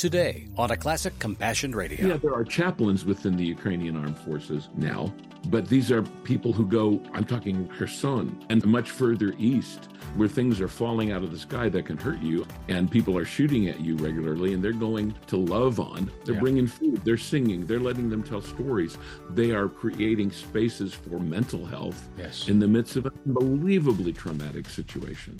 today on A Classic Compassion Radio. Yeah, there are chaplains within the Ukrainian armed forces now, but these are people who go, I'm talking Kherson, and much further east, where things are falling out of the sky that can hurt you, and people are shooting at you regularly, and they're going to love on. They're bringing food, they're singing, they're letting them tell stories. They are creating spaces for mental health in the midst of an unbelievably traumatic situation.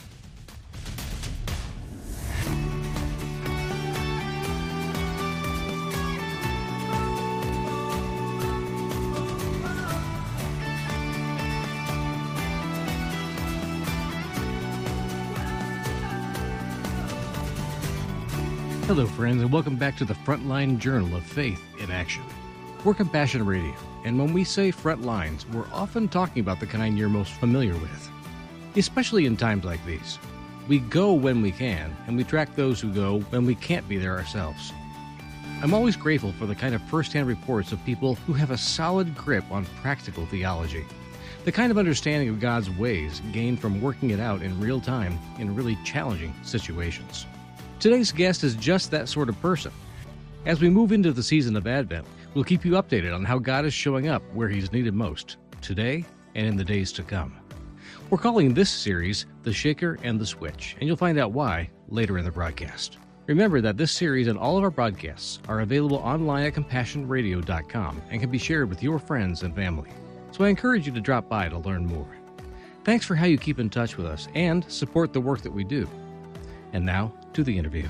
Hello, friends, and welcome back to the Frontline Journal of Faith in Action. We're Compassion Radio, and when we say front lines, we're often talking about the kind you're most familiar with, especially in times like these. We go when we can, and we track those who go when we can't be there ourselves. I'm always grateful for the kind of first-hand reports of people who have a solid grip on practical theology, the kind of understanding of God's ways gained from working it out in real time in really challenging situations. Today's guest is just that sort of person. As we move into the season of Advent, we'll keep you updated on how God is showing up where He's needed most, today and in the days to come. We're calling this series The Shaker and the Switch, and you'll find out why later in the broadcast. Remember that this series and all of our broadcasts are available online at CompassionRadio.com and can be shared with your friends and family. So I encourage you to drop by to learn more. Thanks for how you keep in touch with us and support the work that we do. And now, to the interview.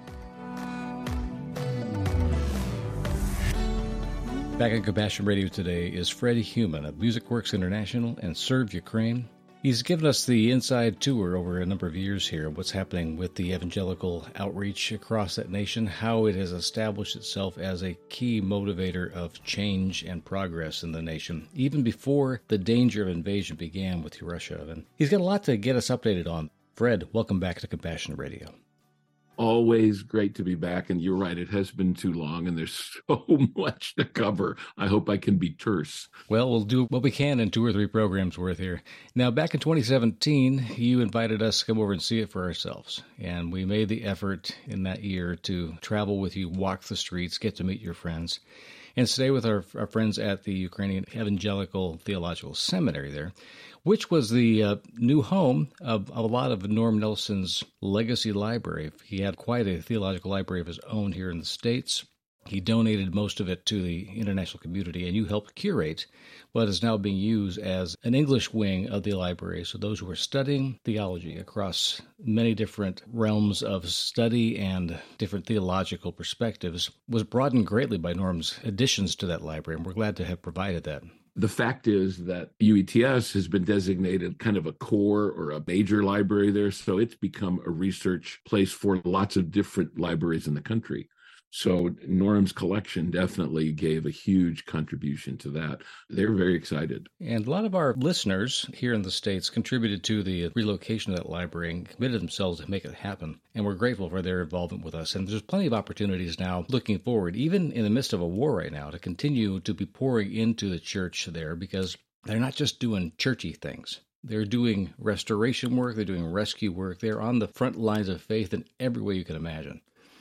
Back on Compassion Radio today is Fred Heumann of MusicWorks International and Serve Ukraine. He's given us the inside tour over a number of years here of what's happening with the evangelical outreach across that nation, how it has established itself as a key motivator of change and progress in the nation, even before the danger of invasion began with Russia. And he's got a lot to get us updated on. Fred, welcome back to Compassion Radio. Always great to be back, and you're right, it has been too long, and there's so much to cover. I hope I can be terse. Well, we'll do what we can in 2 or 3 programs worth here. Now, back in 2017, you invited us to come over and see it for ourselves, and we made the effort in that year to travel with you, walk the streets, get to meet your friends, and stay with our friends at the Ukrainian Evangelical Theological Seminary there, which was the new home of a lot of Norm Nelson's legacy library. He had quite a theological library of his own here in the States. He donated most of it to the international community, and you helped curate what is now being used as an English wing of the library. So those who are studying theology across many different realms of study and different theological perspectives was broadened greatly by Norm's additions to that library, and we're glad to have provided that. The fact is that UETS has been designated kind of a core or a major library there, so it's become a research place for lots of different libraries in the country. So Norm's collection definitely gave a huge contribution to that. They're very excited. And a lot of our listeners here in the States contributed to the relocation of that library and committed themselves to make it happen. And we're grateful for their involvement with us. And there's plenty of opportunities now looking forward, even in the midst of a war right now, to continue to be pouring into the church there, because they're not just doing churchy things. They're doing restoration work. They're doing rescue work. They're on the front lines of faith in every way you can imagine.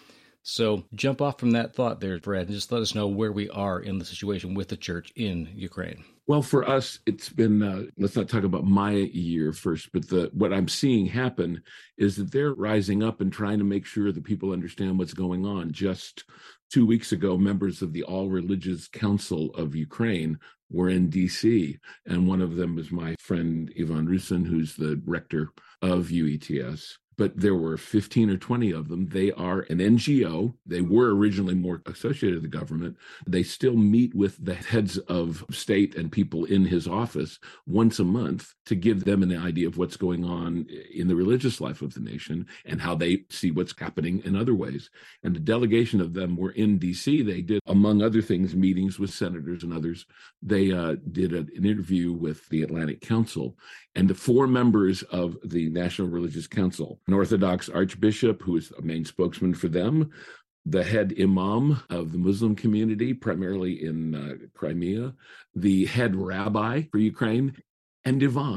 So jump off from that thought there, Fred, and just let us know where we are in the situation with the church in Ukraine. Well, for us, it's been, let's not talk about my year first, but what I'm seeing happen is that they're rising up and trying to make sure that people understand what's going on. Just 2 weeks ago, members of the All Religious Council of Ukraine were in D.C., and one of them is my friend Ivan Rusin, who's the rector of UETS. But there were 15 or 20 of them. They are an NGO. They were originally more associated with the government. They still meet with the heads of state and people in his office once a month to give them an idea of what's going on in the religious life of the nation and how they see what's happening in other ways. And a delegation of them were in D.C. They did, among other things, meetings with senators and others. They did an interview with the Atlantic Council, and the 4 members of the National Religious Council, an Orthodox archbishop who is a main spokesman for them, the head imam of the Muslim community, primarily in Crimea, the head rabbi for Ukraine, and Ivan.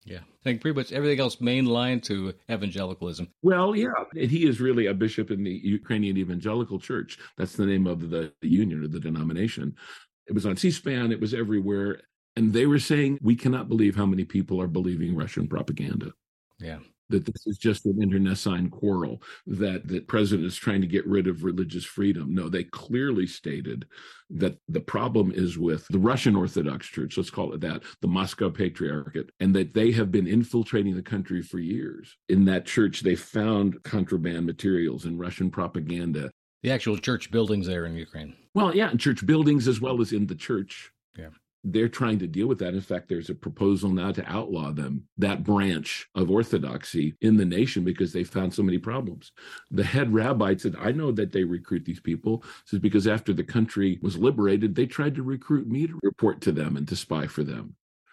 Yeah. I think pretty much everything else mainline to evangelicalism. Well, yeah. And he is really a bishop in the Ukrainian Evangelical Church. That's the name of the union or the denomination. It was on C-SPAN. It was everywhere. And they were saying, we cannot believe how many people are believing Russian propaganda. Yeah. That this is just an internecine quarrel, that the president is trying to get rid of religious freedom. No, they clearly stated that the problem is with the Russian Orthodox Church, let's call it that, the Moscow Patriarchate, and that they have been infiltrating the country for years. In that church, they found contraband materials and Russian propaganda. The actual church buildings there in Ukraine. Well, yeah, in church buildings as well as in the church. Yeah. They're trying to deal with that. In fact, there's a proposal now to outlaw them, that branch of Orthodoxy in the nation, because they found so many problems. The head rabbi said, I know that they recruit these people. Says because after the country was liberated, they tried to recruit me to report to them and to spy for them.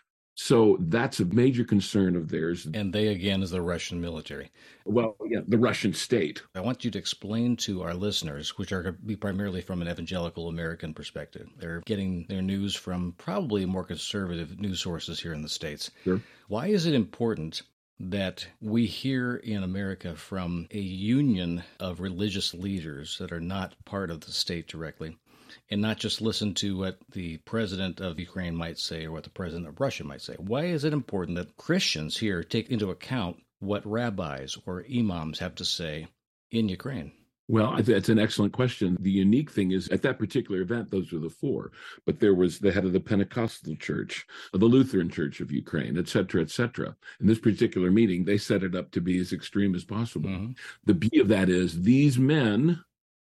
So that's a major concern of theirs. And they, again, is the Russian military. Well, yeah, the Russian state. I want you to explain to our listeners, which are going to be primarily from an evangelical American perspective. They're getting their news from probably more conservative news sources here in the States. Sure. Why is it important that we hear in America from a union of religious leaders that are not part of the state directly, and not just listen to what the president of Ukraine might say or what the president of Russia might say? Why is it important that Christians here take into account what rabbis or imams have to say in Ukraine? Well, that's an excellent question. The unique thing is, at that particular event, those were the four, but there was the head of the Pentecostal Church, the Lutheran Church of Ukraine, et cetera, et cetera. In this particular meeting, they set it up to be as extreme as possible. Mm-hmm. The beauty of that is these men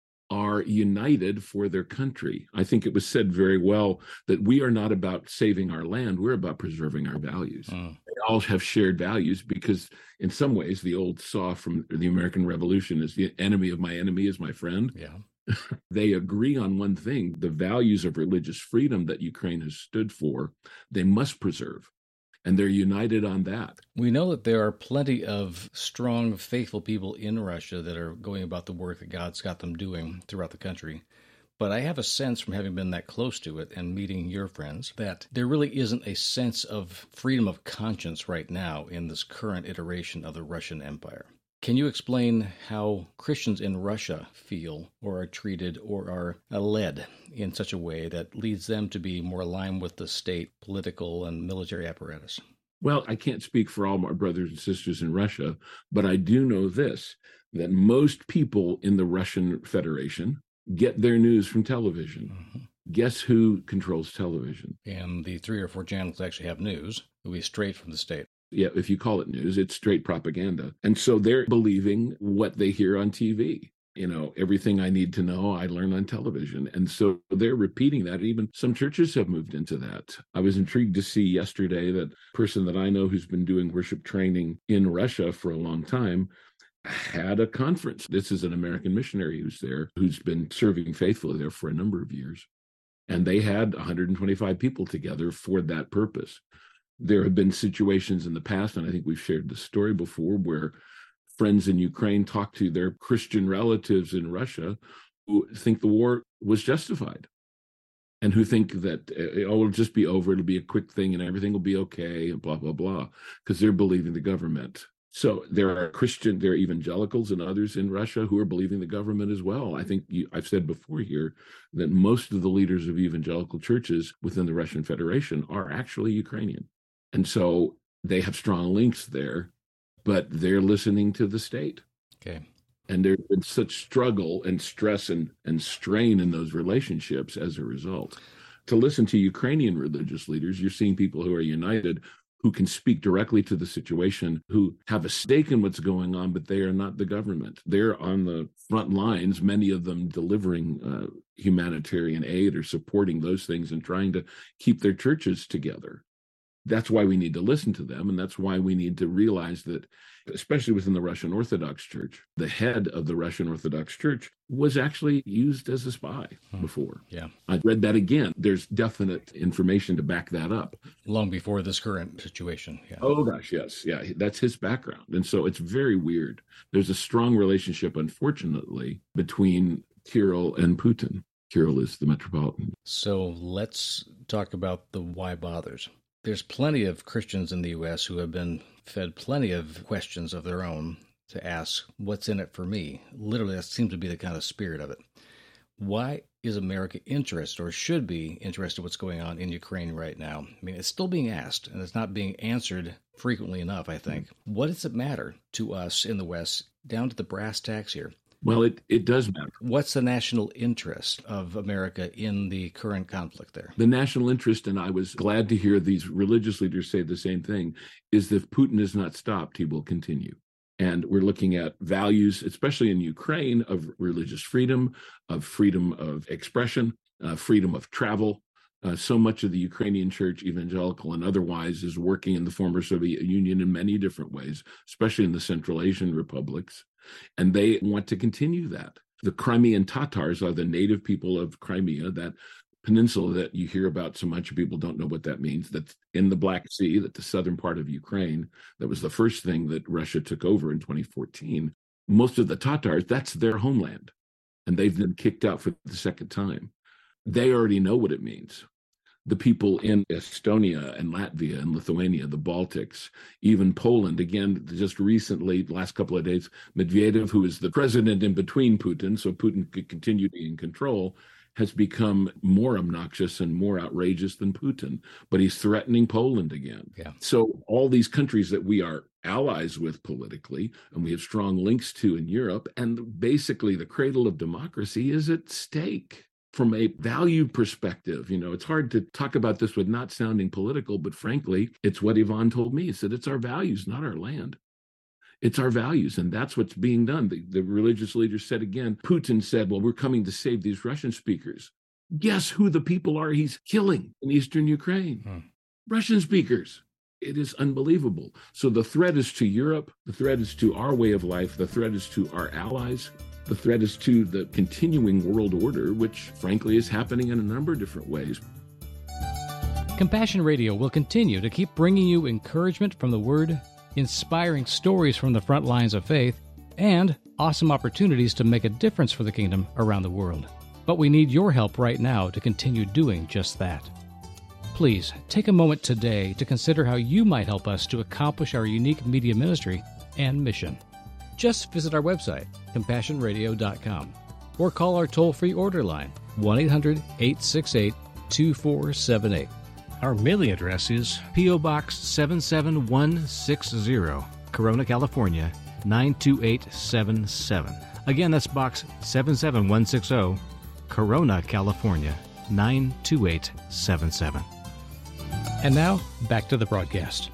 are united for their country. I think it was said very well that we are not about saving our land, we're about preserving our values. They all have shared values because in some ways the old saw from the American Revolution is the enemy of my enemy is my friend. Yeah. They agree on one thing, the values of religious freedom that Ukraine has stood for, they must preserve. And they're united on that. We know that there are plenty of strong, faithful people in Russia that are going about the work that God's got them doing throughout the country. But I have a sense from having been that close to it and meeting your friends that there really isn't a sense of freedom of conscience right now in this current iteration of the Russian Empire. Can you explain how Christians in Russia feel or are treated or are led in such a way that leads them to be more aligned with the state, political, and military apparatus? Well, I can't speak for all my brothers and sisters in Russia, but I do know this, that most people in the Russian Federation get their news from television. Mm-hmm. Guess who controls television? And the 3 or 4 channels that actually have news will be straight from the state. Yeah, if you call it news, it's straight propaganda. And so they're believing what they hear on TV. You know, everything I need to know, I learn on television. And so they're repeating that. Even some churches have moved into that. I was intrigued to see yesterday that person that I know who's been doing worship training in Russia for a long time had a conference. This is an American missionary who's there, who's been serving faithfully there for a number of years. And they had 125 people together for that purpose. There have been situations in the past, and I think we've shared the story before, where friends in Ukraine talk to their Christian relatives in Russia who think the war was justified and who think that, it'll just be over, it'll be a quick thing and everything will be okay and blah, blah, blah, because they're believing the government. So there are evangelicals and others in Russia who are believing the government as well. I think I've said before here that most of the leaders of evangelical churches within the Russian Federation are actually Ukrainian. And so they have strong links there, but they're listening to the state. Okay. And there's been such struggle and stress and strain in those relationships as a result. To listen to Ukrainian religious leaders, you're seeing people who are united, who can speak directly to the situation, who have a stake in what's going on, but they are not the government. They're on the front lines, many of them delivering humanitarian aid or supporting those things and trying to keep their churches together. That's why we need to listen to them. And that's why we need to realize that, especially within the Russian Orthodox Church, the head of the Russian Orthodox Church was actually used as a spy before. Yeah. I read that again. There's definite information to back that up. Long before this current situation. Yeah. Oh, gosh, yes. Yeah, that's his background. And so it's very weird. There's a strong relationship, unfortunately, between Kirill and Putin. Kirill is the Metropolitan. So let's talk about the why bothers. There's plenty of Christians in the U.S. who have been fed plenty of questions of their own to ask, what's in it for me? Literally, that seems to be the kind of spirit of it. Why is America interested, or should be interested, in what's going on in Ukraine right now? I mean, it's still being asked, and it's not being answered frequently enough, I think. What does it matter to us in the West, down to the brass tacks here? Well, it does matter. What's the national interest of America in the current conflict there? The national interest, and I was glad to hear these religious leaders say the same thing, is that if Putin is not stopped, he will continue. And we're looking at values, especially in Ukraine, of religious freedom of expression, freedom of travel. So much of the Ukrainian church, evangelical and otherwise, is working in the former Soviet Union in many different ways, especially in the Central Asian republics. And they want to continue that. The Crimean Tatars are the native people of Crimea, that peninsula that you hear about so much. People don't know what that means. That's in the Black Sea, that the southern part of Ukraine. That was the first thing that Russia took over in 2014. Most of the Tatars, that's their homeland. And they've been kicked out for the second time. They already know what it means. The people in Estonia and Latvia and Lithuania, the Baltics, even Poland, again, just recently, the last couple of days, Medvedev, who is the president in between Putin, so Putin could continue to be in control, has become more obnoxious and more outrageous than Putin, but he's threatening Poland again. Yeah. So all these countries that we are allies with politically, and we have strong links to in Europe, and basically the cradle of democracy is at stake. From a value perspective, it's hard to talk about this with not sounding political, but frankly, it's what Yvonne told me. He said, it's our values, not our land. It's our values, and that's what's being done. The religious leaders said again, Putin said, well, we're coming to save these Russian speakers. Guess who the people are he's killing in eastern Ukraine? Russian speakers. It is unbelievable. So the threat is to Europe. The threat is to our way of life. The threat is to our allies. The threat is to the continuing world order, which frankly is happening in a number of different ways. Compassion Radio will continue to keep bringing you encouragement from the Word, inspiring stories from the front lines of faith, and awesome opportunities to make a difference for the kingdom around the world. But we need your help right now to continue doing just that. Please take a moment today to consider how you might help us to accomplish our unique media ministry and mission. Just visit our website, CompassionRadio.com, or call our toll-free order line, 1-800-868-2478. Our mailing address is P.O. Box 77160, Corona, California, 92877. Again, that's Box 77160, Corona, California, 92877. And now, back to the broadcast.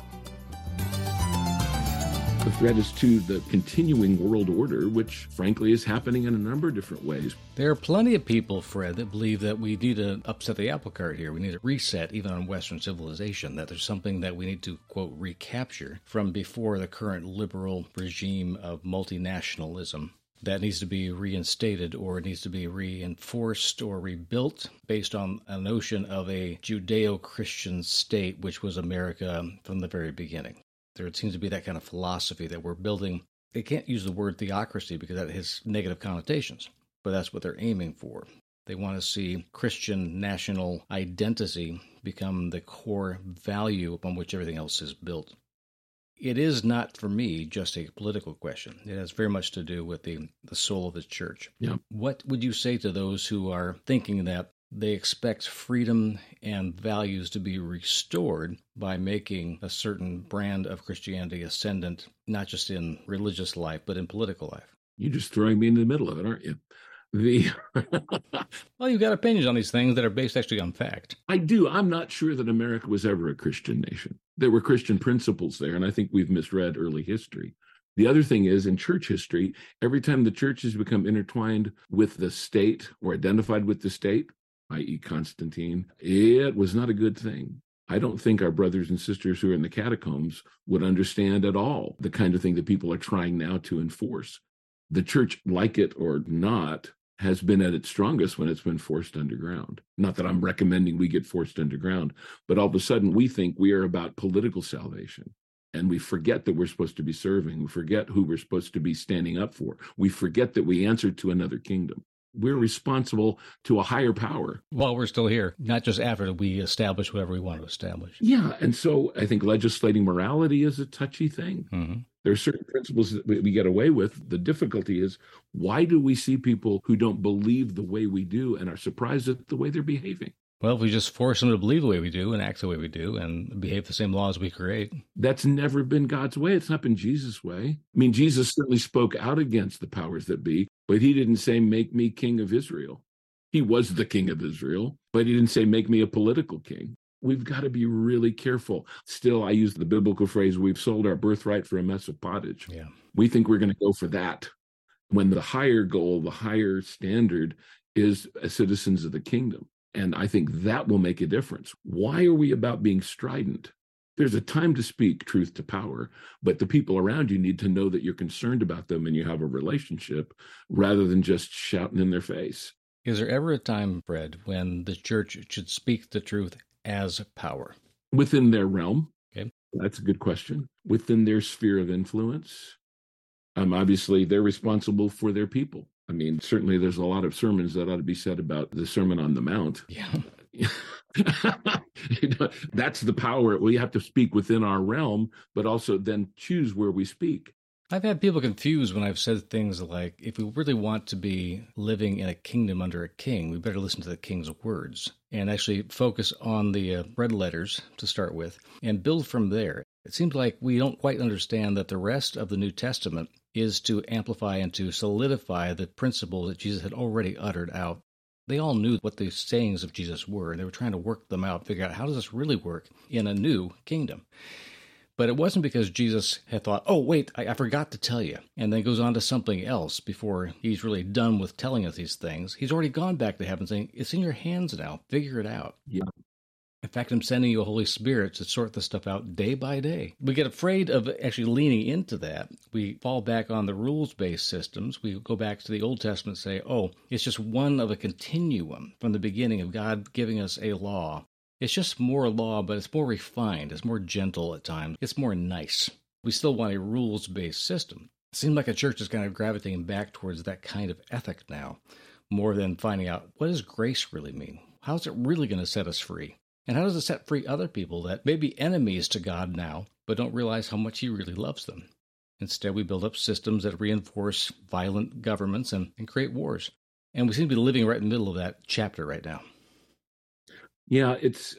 The threat is to the continuing world order, which frankly is happening in a number of different ways. There are plenty of people, Fred, that believe that we need to upset the apple cart here. We need to reset even on Western civilization, that there's something that we need to, quote, recapture from before the current liberal regime of multinationalism. That needs to be reinstated, or it needs to be reinforced or rebuilt based on a notion of a Judeo-Christian state, which was America from the very beginning. There seems to be that kind of philosophy that we're building. They can't use the word theocracy because that has negative connotations, but that's what they're aiming for. They want to see Christian national identity become the core value upon which everything else is built. It is not, for me, just a political question. It has very much to do with the soul of the church. Yeah. What would you say to those who are thinking that they expect freedom and values to be restored by making a certain brand of Christianity ascendant, not just in religious life, but in political life? You're just throwing me in the middle of it, aren't you? Well, you've got opinions on these things that are based actually on fact. I do. I'm not sure that America was ever a Christian nation. There were Christian principles there, and I think we've misread early history. The other thing is, in church history, every time the church has become intertwined with the state or identified with the state, i.e. Constantine, it was not a good thing. I don't think our brothers and sisters who are in the catacombs would understand at all the kind of thing that people are trying now to enforce. The church, like it or not, has been at its strongest when it's been forced underground. Not that I'm recommending we get forced underground, but all of a sudden we think we are about political salvation. And we forget that we're supposed to be serving. We forget who we're supposed to be standing up for. We forget that we answer to another kingdom. We're responsible to a higher power. While we're still here, not just after we establish whatever we want to establish. Yeah. And so I think legislating morality is a touchy thing. Mm-hmm. There are certain principles that we get away with. The difficulty is, why do we see people who don't believe the way we do and are surprised at the way they're behaving? Well, if we just force them to believe the way we do and act the way we do and behave the same laws we create. That's never been God's way. It's not been Jesus' way. I mean, Jesus certainly spoke out against the powers that be, but he didn't say, make me king of Israel. He was the king of Israel, but he didn't say, make me a political king. We've got to be really careful. Still, I use the biblical phrase, we've sold our birthright for a mess of pottage. Yeah. We think we're going to go for that, when the higher goal, the higher standard is as citizens of the kingdom. And I think that will make a difference. Why are we about being strident? There's a time to speak truth to power, but the people around you need to know that you're concerned about them and you have a relationship, rather than just shouting in their face. Is there ever a time, Fred, when the church should speak the truth as power? Within their realm. Okay. That's a good question. Within their sphere of influence. Obviously, they're responsible for their people. I mean, certainly there's a lot of sermons that ought to be said about the Sermon on the Mount. Yeah. That's the power. We have to speak within our realm, but also then choose where we speak. I've had people confused when I've said things like, if we really want to be living in a kingdom under a king, we better listen to the king's words and actually focus on the red letters to start with and build from there. It seems like we don't quite understand that the rest of the New Testament is to amplify and to solidify the principle that Jesus had already uttered out. They all knew what the sayings of Jesus were, and they were trying to work them out, figure out how does this really work in a new kingdom. But it wasn't because Jesus had thought, oh, wait, I forgot to tell you, and then goes on to something else before he's really done with telling us these things. He's already gone back to heaven saying, it's in your hands now. Figure it out. Yeah. In fact, I'm sending you a Holy Spirit to sort this stuff out day by day. We get afraid of actually leaning into that. We fall back on the rules-based systems. We go back to the Old Testament and say, oh, it's just one of a continuum from the beginning of God giving us a law. It's just more law, but it's more refined. It's more gentle at times. It's more nice. We still want a rules-based system. It seems like a church is kind of gravitating back towards that kind of ethic now, more than finding out, what does grace really mean? How's it really going to set us free? And how does it set free other people that may be enemies to God now, but don't realize how much he really loves them? Instead, we build up systems that reinforce violent governments and create wars. And we seem to be living right in the middle of that chapter right now. Yeah, it's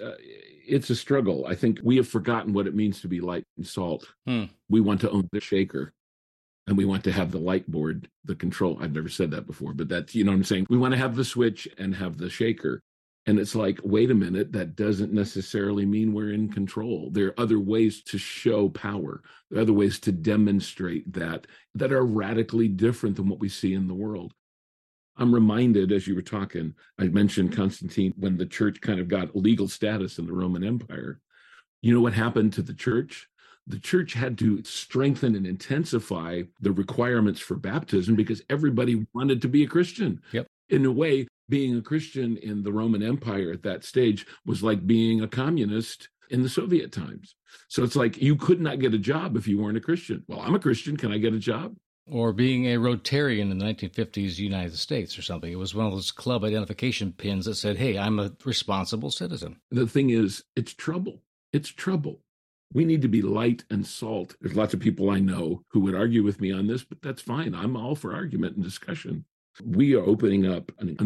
a struggle. I think we have forgotten what it means to be light and salt. We want to own the shaker, and we want to have the light board, the control. I've never said that before, but that's, you know what I'm saying? We want to have the switch and have the shaker. And it's like, wait a minute, that doesn't necessarily mean we're in control. There are other ways to show power. There are other ways to demonstrate that are radically different than what we see in the world. I'm reminded, as you were talking, I mentioned Constantine, when the church kind of got legal status in the Roman Empire. You know what happened to the church? The church had to strengthen and intensify the requirements for baptism because everybody wanted to be a Christian. Yep. In a way, being a Christian in the Roman Empire at that stage was like being a communist in the Soviet times. So it's like you could not get a job if you weren't a Christian. Well, I'm a Christian. Can I get a job? Or being a Rotarian in the 1950s United States or something. It was one of those club identification pins that said, hey, I'm a responsible citizen. The thing is, it's trouble. It's trouble. We need to be light and salt. There's lots of people I know who would argue with me on this, but that's fine. I'm all for argument and discussion. We are opening up an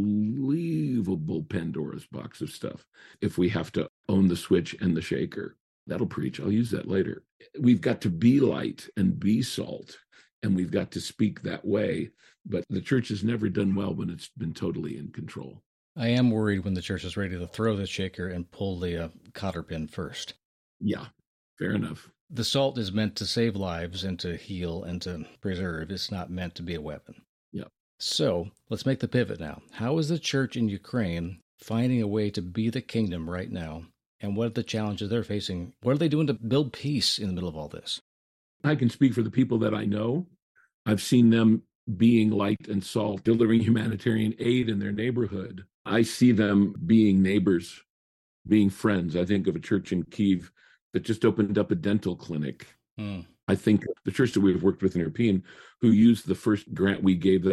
unbelievable Pandora's box of stuff if we have to own the switch and the shaker. That'll preach. I'll use that later. We've got to be light and be salt, and we've got to speak that way. But the church has never done well when it's been totally in control. I am worried when the church is ready to throw the shaker and pull the cotter pin first. Yeah, fair enough. The salt is meant to save lives and to heal and to preserve. It's not meant to be a weapon. Yeah. So let's make the pivot now. How is the church in Ukraine finding a way to be the kingdom right now? And what are the challenges they're facing? What are they doing to build peace in the middle of all this? I can speak for the people that I know. I've seen them being light and salt, delivering humanitarian aid in their neighborhood. I see them being neighbors, being friends. I think of a church in Kyiv that just opened up a dental clinic. I think the church that we've worked with in European, who used the first grant we gave them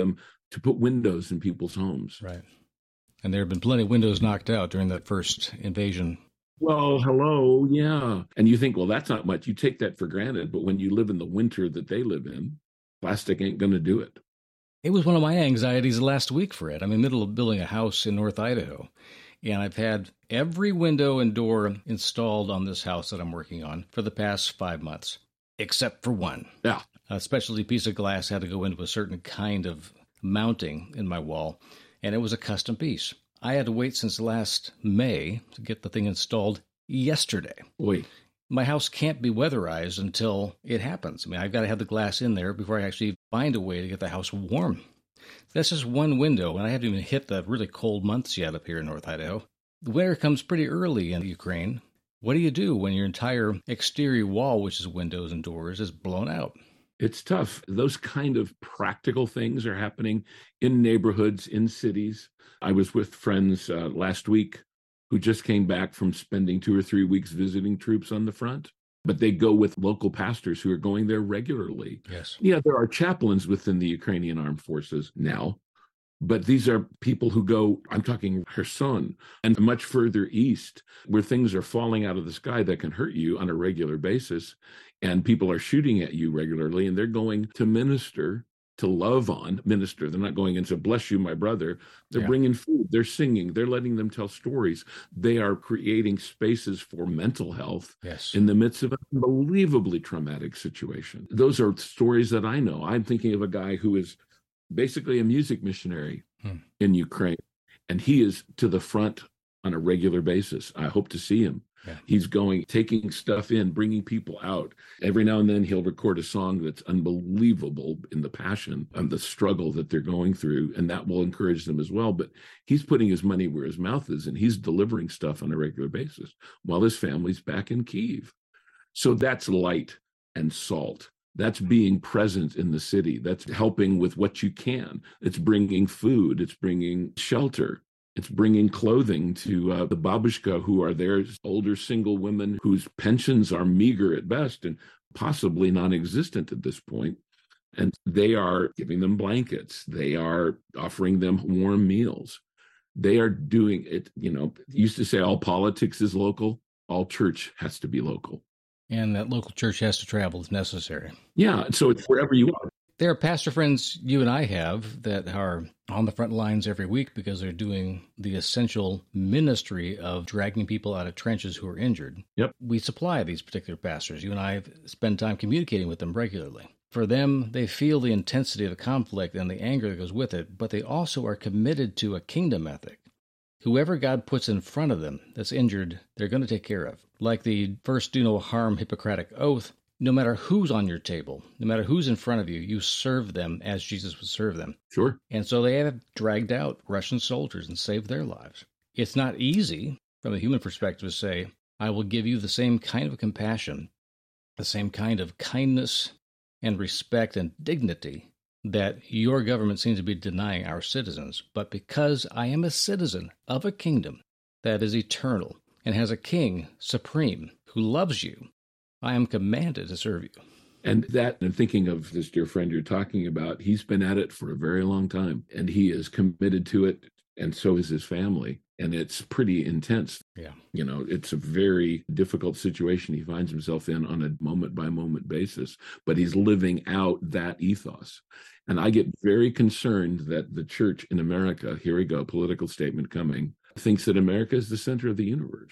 to put windows in people's homes. Right. And there have been plenty of windows knocked out during that first invasion. Well, hello, yeah. And you think, well, that's not much. You take that for granted. But when you live in the winter that they live in, plastic ain't going to do it. It was one of my anxieties last week, Fred. I'm in the middle of building a house in North Idaho, and I've had every window and door installed on this house that I'm working on for the past 5 months, except for one. Yeah. A specialty piece of glass had to go into a certain kind of mounting in my wall, and it was a custom piece. I had to wait since last May to get the thing installed yesterday. Wait. My house can't be weatherized until it happens. I mean, I've got to have the glass in there before I actually find a way to get the house warm. That's just one window, and I haven't even hit the really cold months yet up here in North Idaho. The winter comes pretty early in Ukraine. What do you do when your entire exterior wall, which is windows and doors, is blown out? It's tough. Those kind of practical things are happening in neighborhoods, in cities. I was with friends last week who just came back from spending 2 or 3 weeks visiting troops on the front. But they go with local pastors who are going there regularly. Yes. Yeah, there are chaplains within the Ukrainian armed forces now, but these are people who go, I'm talking Kherson and much further east, where things are falling out of the sky that can hurt you on a regular basis. And people are shooting at you regularly, and they're going to minister, to love on, minister. They're not going in to bless you, my brother. They're bringing food. They're singing. They're letting them tell stories. They are creating spaces for mental health in the midst of an unbelievably traumatic situation. Those are stories that I know. I'm thinking of a guy who is basically a music missionary in Ukraine, and he is to the front on a regular basis. I hope to see him. Yeah. He's going, taking stuff in, bringing people out. Every now and then he'll record a song that's unbelievable in the passion and the struggle that they're going through, and that will encourage them as well. But he's putting his money where his mouth is, and he's delivering stuff on a regular basis while his family's back in Kyiv. So that's light and salt. That's being present in the city. That's helping with what you can. It's bringing food. It's bringing shelter. It's bringing clothing to the babushka, who are there, older single women whose pensions are meager at best and possibly non-existent at this point. And they are giving them blankets. They are offering them warm meals. They are doing it, used to say all politics is local. All church has to be local. And that local church has to travel if necessary. Yeah, so it's wherever you are. There are pastor friends you and I have that are on the front lines every week because they're doing the essential ministry of dragging people out of trenches who are injured. Yep. We supply these particular pastors. You and I spend time communicating with them regularly. For them, they feel the intensity of the conflict and the anger that goes with it, but they also are committed to a kingdom ethic. Whoever God puts in front of them that's injured, they're going to take care of. Like the first do no harm Hippocratic oath, no matter who's on your table, no matter who's in front of you, you serve them as Jesus would serve them. Sure. And so they have dragged out Russian soldiers and saved their lives. It's not easy from a human perspective to say, I will give you the same kind of compassion, the same kind of kindness and respect and dignity that your government seems to be denying our citizens. But because I am a citizen of a kingdom that is eternal and has a king supreme who loves you, I am commanded to serve you. And thinking of this dear friend you're talking about, he's been at it for a very long time, and he is committed to it, and so is his family. And it's pretty intense. Yeah. It's a very difficult situation he finds himself in on a moment-by-moment basis, but he's living out that ethos. And I get very concerned that the church in America, here we go, political statement coming, thinks that America is the center of the universe.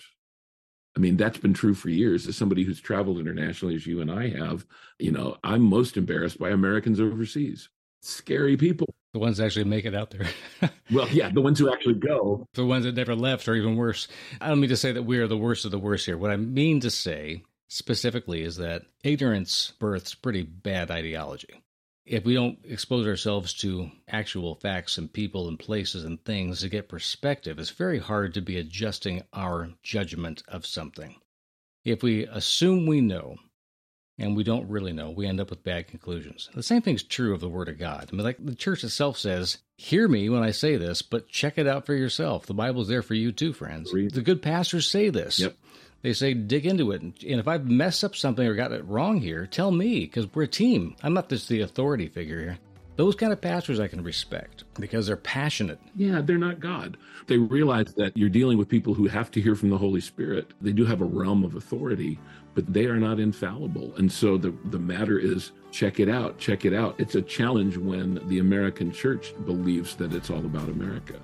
I mean, that's been true for years. As somebody who's traveled internationally, as you and I have, I'm most embarrassed by Americans overseas. Scary people. The ones that actually make it out there. Well, yeah, the ones who actually go. The ones that never left, or even worse. I don't mean to say that we are the worst of the worst here. What I mean to say specifically is that ignorance births pretty bad ideology. If we don't expose ourselves to actual facts and people and places and things to get perspective, it's very hard to be adjusting our judgment of something. If we assume we know and we don't really know, we end up with bad conclusions. The same thing's true of the Word of God. I mean, like the church itself says, hear me when I say this, but check it out for yourself. The Bible's there for you too, friends. The good pastors say this. Yep. They say, dig into it. And if I've messed up something or got it wrong here, tell me, because we're a team. I'm not just the authority figure here. Those kind of pastors I can respect because they're passionate. Yeah, they're not God. They realize that you're dealing with people who have to hear from the Holy Spirit. They do have a realm of authority, but they are not infallible. And so the matter is, check it out, check it out. It's a challenge when the American church believes that it's all about America.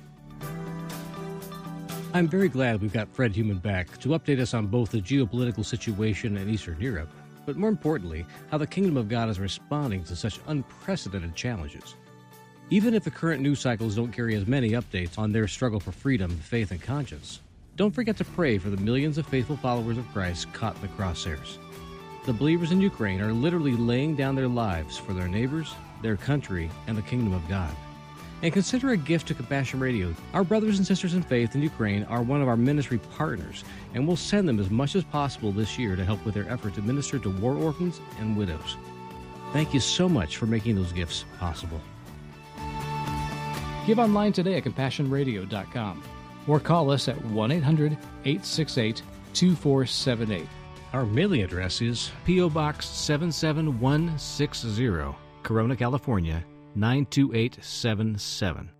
I'm very glad we've got Fred Heumann back to update us on both the geopolitical situation in Eastern Europe, but more importantly, how the Kingdom of God is responding to such unprecedented challenges. Even if the current news cycles don't carry as many updates on their struggle for freedom, faith, and conscience, don't forget to pray for the millions of faithful followers of Christ caught in the crosshairs. The believers in Ukraine are literally laying down their lives for their neighbors, their country, and the Kingdom of God. And consider a gift to Compassion Radio. Our brothers and sisters in faith in Ukraine are one of our ministry partners, and we'll send them as much as possible this year to help with their effort to minister to war orphans and widows. Thank you so much for making those gifts possible. Give online today at CompassionRadio.com or call us at 1-800-868-2478. Our mailing address is P.O. Box 77160, Corona, California, 92877.